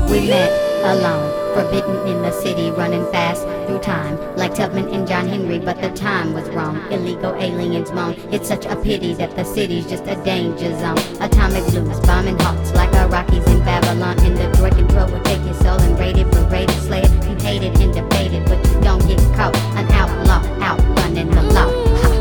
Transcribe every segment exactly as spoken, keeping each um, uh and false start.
We met alone, forbidden in the city, running fast through time, like Tubman and John Henry, but the time was wrong. Illegal aliens moan. It's such a pity that the city's just a danger zone. Atomic blues, bombing hearts like Iraqis in Babylon. In Detroit, control will take your soul and raid it, berate it, slay it. You hate it and debate it, but you don't get caught. An outlaw, out running the law.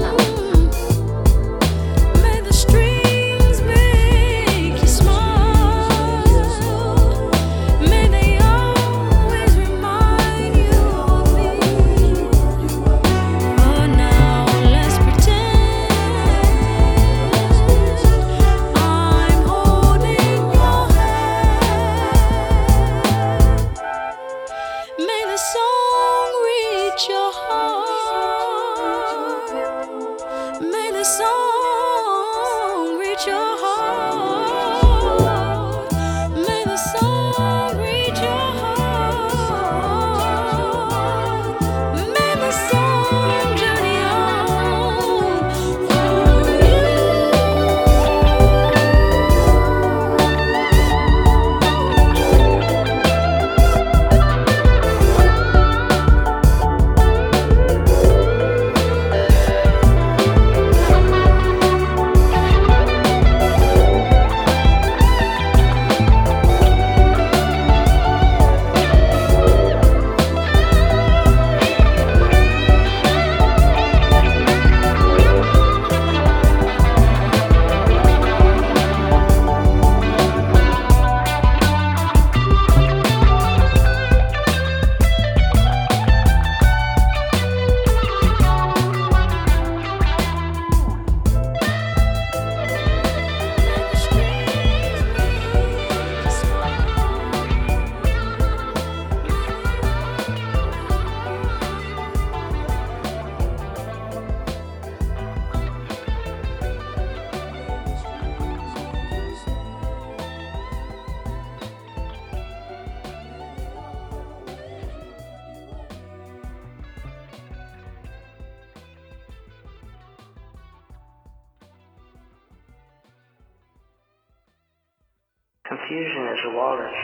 Confusion is a walrus,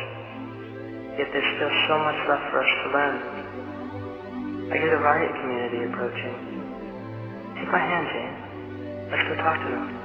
yet there's still so much left for us to learn. I hear the riot community approaching. Take my hand, Jane. Let's go talk to them.